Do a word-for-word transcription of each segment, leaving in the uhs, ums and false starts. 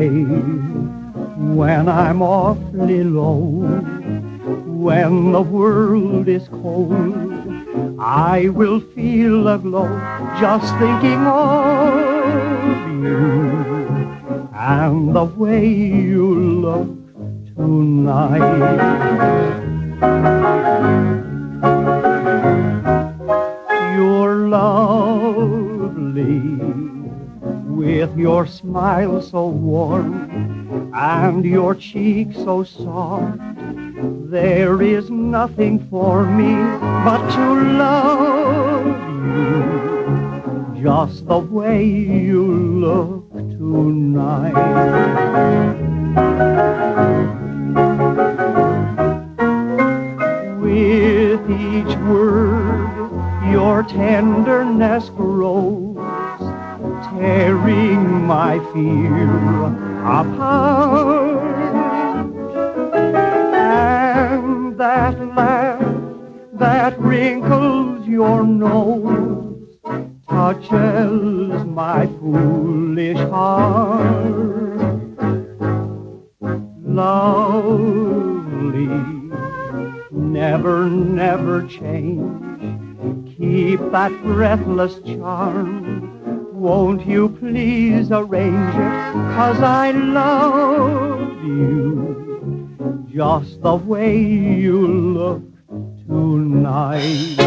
day when I'm awfully low, when the world is cold, I will feel a glow just thinking of you and the way you look tonight. You're lovely with your smile so warm and your cheek so soft. There is nothing for me but to love you just the way you look tonight. With each word your tenderness grows, tearing my fear apart. And that laugh that wrinkles your nose touches my foolish heart. Lovely, never, never change. Keep that breathless charm. Won't you please arrange it? 'Cause I love you just the way you look tonight.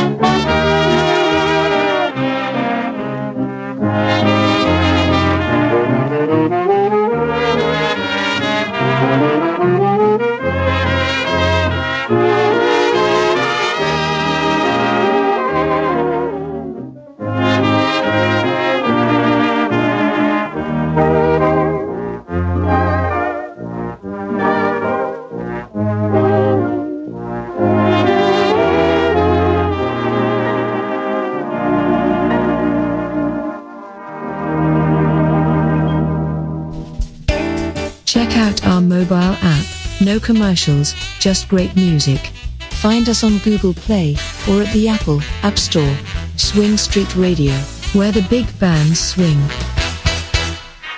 Check out our mobile app. No commercials, just great music. Find us on Google Play or at the Apple App Store. Swing Street Radio, where the big bands swing.